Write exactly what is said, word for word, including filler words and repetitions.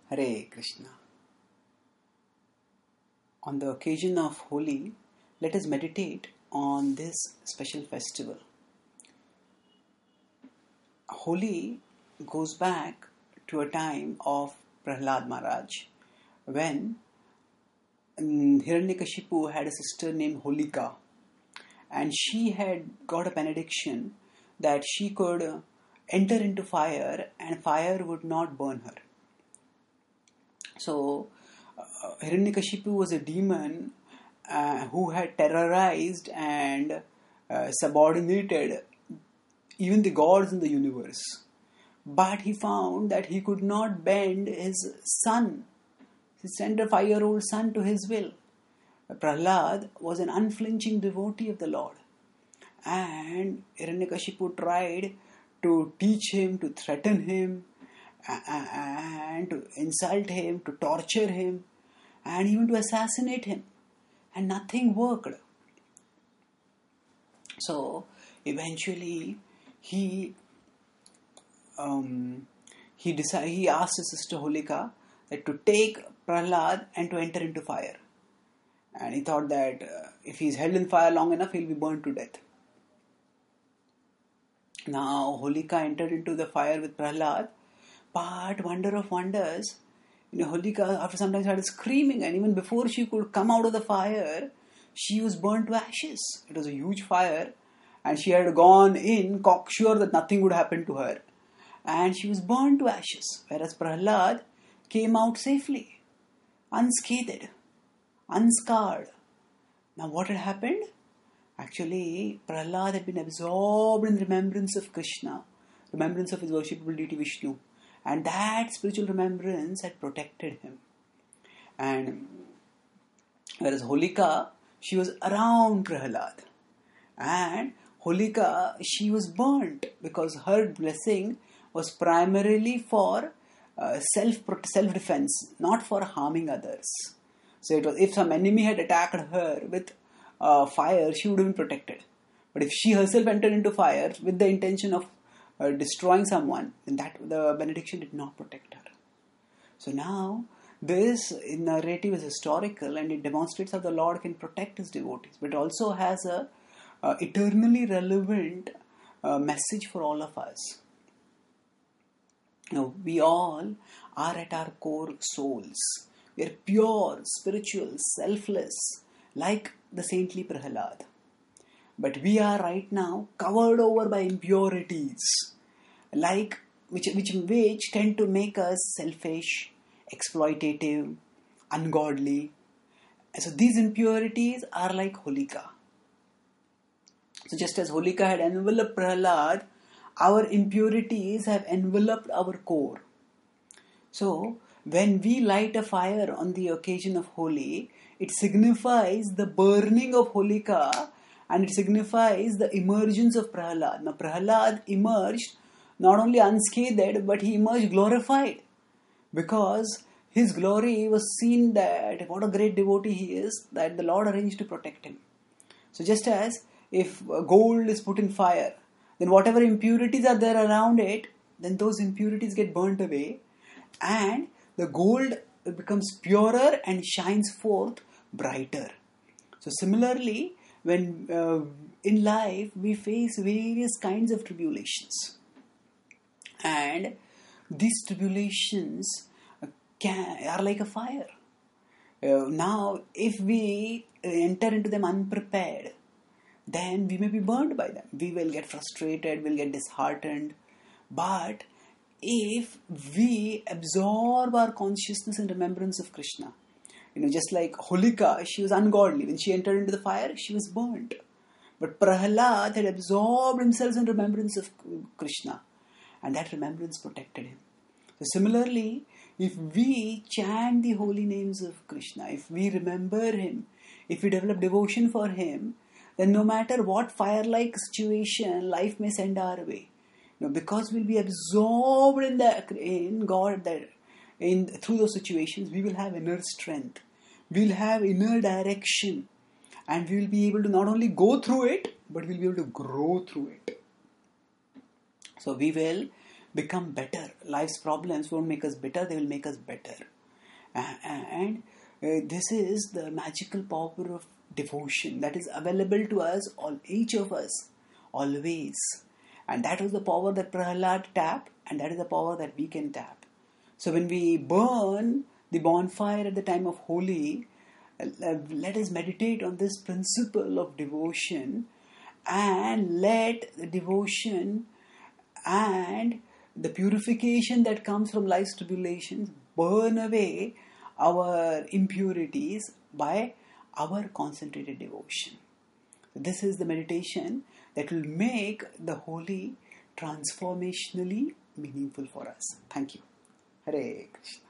Hare Krishna. On the occasion of Holi, let us meditate on this special festival. Holi goes back to a time of Prahlad Maharaj when Hiranyakashipu had a sister named Holika, and she had got a benediction that she could enter into fire and fire would not burn her. So, uh, Hiranyakashipu was a demon uh, who had terrorized and uh, subordinated even the gods in the universe. But he found that he could not bend his son, his tender five-year-old son, to his will. Prahlad was an unflinching devotee of the Lord. And Hiranyakashipu tried to teach him, to threaten him, and to insult him, to torture him, and even to assassinate him. And nothing worked. So, eventually, he um, he decided, he asked his sister Holika that to take Prahlad and to enter into fire. And he thought that uh, if he is held in fire long enough, he will be burned to death. Now, Holika entered into the fire with Prahlad, but wonder of wonders, you know, Holika after some time started screaming, and even before she could come out of the fire, she was burnt to ashes. It was a huge fire, and she had gone in cocksure that nothing would happen to her, and she was burnt to ashes, whereas Prahlad came out safely, unscathed, unscarred. Now what had happened? Actually, Prahlad had been absorbed in remembrance of Krishna, remembrance of his worshipable deity Vishnu, and that spiritual remembrance had protected him. And whereas Holika, she was around Prahlad, and Holika, she was burnt because her blessing was primarily for uh, self self defense, not for harming others. So it was, if some enemy had attacked her with uh, fire, she would have been protected. But if she herself entered into fire with the intention of uh, destroying someone, then that the benediction did not protect her. So now this narrative is historical and it demonstrates how the Lord can protect his devotees, but it also has a uh, eternally relevant uh, message for all of us. Now, we all are at our core souls. We are pure, spiritual, selfless, like the saintly Prahlad. But we are right now covered over by impurities, like which, which, which tend to make us selfish, exploitative, ungodly. And so these impurities are like Holika. So just as Holika had enveloped Prahlad, our impurities have enveloped our core. So when we light a fire on the occasion of Holi, it signifies the burning of Holika and it signifies the emergence of Prahlad. Now Prahlad emerged not only unscathed, but he emerged glorified, because his glory was seen that what a great devotee he is, that the Lord arranged to protect him. So just as if gold is put in fire, then whatever impurities are there around it, then those impurities get burnt away and the gold becomes purer and shines forth brighter. So similarly, when uh, in life we face various kinds of tribulations, and these tribulations can, are like a fire. Uh, now, if we enter into them unprepared, then we may be burned by them. We will get frustrated, we'll get disheartened. But if we absorb our consciousness in remembrance of Krishna, you know, just like Holika, she was ungodly. When she entered into the fire, she was burnt. But Prahlad had absorbed himself in remembrance of Krishna, and that remembrance protected him. So similarly, if we chant the holy names of Krishna, if we remember him, if we develop devotion for him, then no matter what fire-like situation life may send our way, you know, because we'll be absorbed in the in God, that in through those situations, we will have inner strength, we'll have inner direction, and we will be able to not only go through it, but we'll be able to grow through it. So we will become better. Life's problems won't make us bitter, they will make us better. And uh, this is the magical power of devotion that is available to us, all each of us, always. And that was the power that Prahlad tapped, and that is the power that we can tap. So when we burn the bonfire at the time of Holi, uh, let us meditate on this principle of devotion, and let the devotion and the purification that comes from life's tribulations burn away our impurities by our concentrated devotion. This is the meditation that will make the Holi transformationally meaningful for us. Thank you. Hare Krishna.